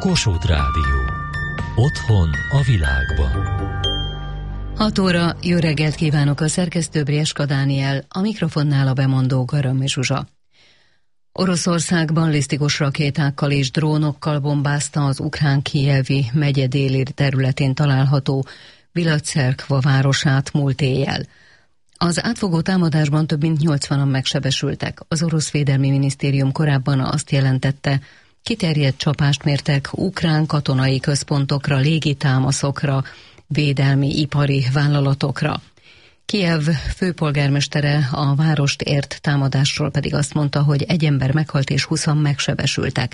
Kossuth Rádió. Otthon a világban. 6 óra, jó reggelt kívánok, a szerkesztő Brieska Dániel, a mikrofonnál a bemondó Garammi Zsuzsa. Oroszország ballisztikus rakétákkal és drónokkal bombázta az ukrán kijevi megye déli területén található Bilacerkva városát múlt éjjel. Az átfogó támadásban több mint 80-an megsebesültek. Az orosz védelmi minisztérium korábban azt jelentette, kiterjedt csapást mértek ukrán katonai központokra, légitámaszokra, védelmi ipari vállalatokra. Kijev főpolgármestere a várost ért támadásról pedig azt mondta, hogy egy ember meghalt és 20-an megsebesültek.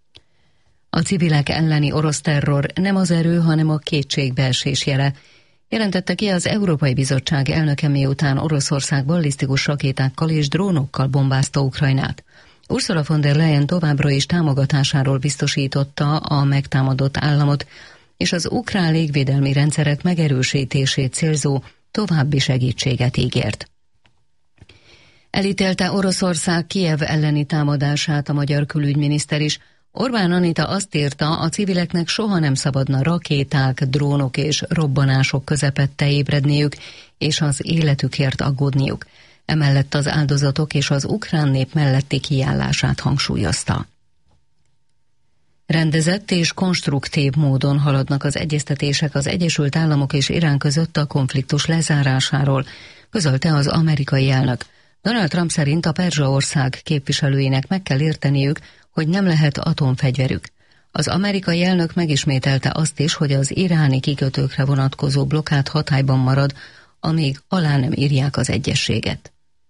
A civilek elleni orosz terror nem az erő, hanem a kétségbeesés jele, jelentette ki az Európai Bizottság elnöke, miután Oroszország ballisztikus rakétákkal és drónokkal bombázta Ukrajnát. Ursula von der Leyen továbbra is támogatásáról biztosította a megtámadott államot, és az ukrán légvédelmi rendszerek megerősítését célzó további segítséget ígért. Elítélte Oroszország Kijev elleni támadását a magyar külügyminiszter is. Orbán Anita azt írta, a civileknek soha nem szabadna rakéták, drónok és robbanások közepette ébredniük, és az életükért aggódniuk. Emellett az áldozatok és az ukrán nép melletti kiállását hangsúlyozta. Rendezett és konstruktív módon haladnak az egyeztetések az Egyesült Államok és Irán között a konfliktus lezárásáról, közölte az amerikai elnök. Donald Trump szerint a Perzsa-ország képviselőinek meg kell érteniük, hogy nem lehet atomfegyverük. Az amerikai elnök megismételte azt is, hogy az iráni kikötőkre vonatkozó blokkád hatályban marad, amíg alá nem írják az egyezséget.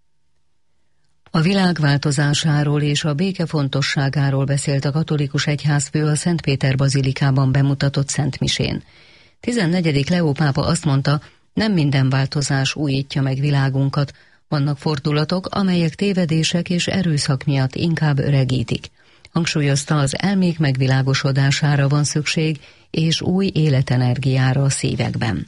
A világ változásáról és a béke fontosságáról beszélt a katolikus egyházfő a Szentpéter bazilikában bemutatott szentmisén. 14. Leó pápa azt mondta, nem minden változás újítja meg világunkat, vannak fordulatok, amelyek tévedések és erőszak miatt inkább öregítik. Hangsúlyozta, az elmék megvilágosodására van szükség, és új életenergiára a szívekben.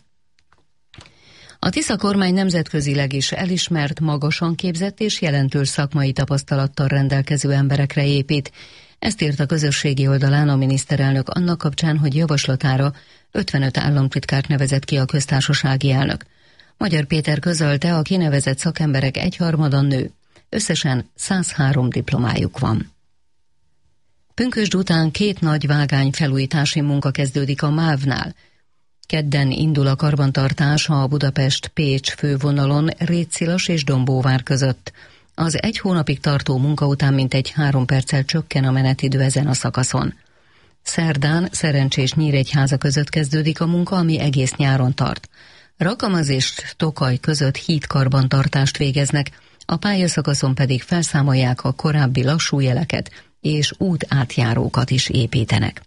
A Tisza kormány nemzetközileg is elismert, magasan képzett és jelentős szakmai tapasztalattal rendelkező emberekre épít. Ezt írt a közösségi oldalán a miniszterelnök annak kapcsán, hogy javaslatára 55 államtitkárt nevezett ki a köztársasági elnök. Magyar Péter közölte, a kinevezett szakemberek egyharmada nő. Összesen 103 diplomájuk van. Pünkösd után 2 nagy vágányfelújítási munka kezdődik a MÁV-nál. Kedden indul a karbantartás a Budapest-Pécs fővonalon Rétszilas és Dombóvár között. Az 1 hónapig tartó munka után mintegy 3 perccel csökken a menetidő ezen a szakaszon. Szerdán Szerencsés-Nyíregyháza között kezdődik a munka, ami egész nyáron tart. Rakamaz és Tokaj között hídkarbantartást végeznek, a pályaszakaszon pedig felszámolják a korábbi lassú jeleket, és útátjárókat is építenek.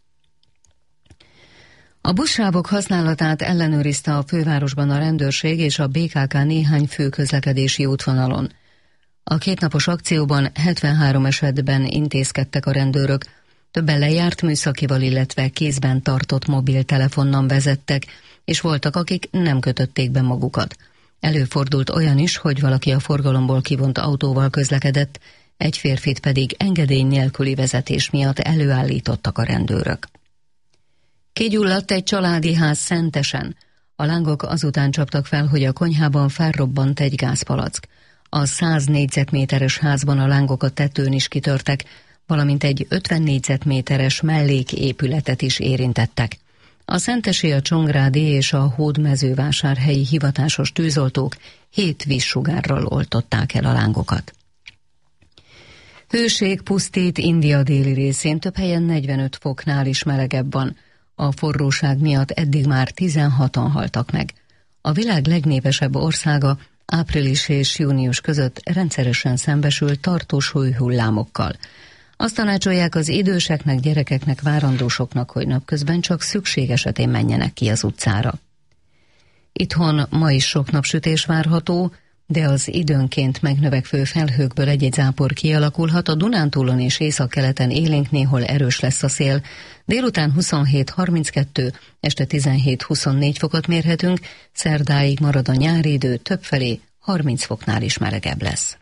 A buszsávok használatát ellenőrizte a fővárosban a rendőrség és a BKK néhány fő közlekedési útvonalon. A 2 napos akcióban 73 esetben intézkedtek a rendőrök, többen lejárt műszakival, illetve kézben tartott mobiltelefonnal vezettek, és voltak, akik nem kötötték be magukat. Előfordult olyan is, hogy valaki a forgalomból kivont autóval közlekedett, egy férfit pedig engedély nélküli vezetés miatt előállítottak a rendőrök. Kigyulladt egy családi ház Szentesen. A lángok azután csaptak fel, hogy a konyhában felrobbant egy gázpalack. A 100 négyzetméteres házban a lángok a tetőn is kitörtek, valamint egy 50 négyzetméteres melléképületet is érintettek. A szentesi, a csongrádi és a hódmezővásárhelyi hivatásos tűzoltók 7 vízsugárral oltották el a lángokat. Hőség pusztít India déli részén, több helyen 45 foknál is melegebb van. A forróság miatt eddig már 16-an haltak meg. A világ legnépesebb országa április és június között rendszeresen szembesül tartós hőhullámokkal. Azt tanácsolják az időseknek, gyerekeknek, várandósoknak, hogy napközben csak szükség esetén menjenek ki az utcára. Itthon ma is sok napsütés várható, de az időnként megnövekvő felhőkből egy-egy zápor kialakulhat, a Dunántúlon és északkeleten élénk, néhol erős lesz a szél. Délután 27-32, este 17-24 fokot mérhetünk, szerdáig marad a nyári idő, többfelé 30 foknál is melegebb lesz.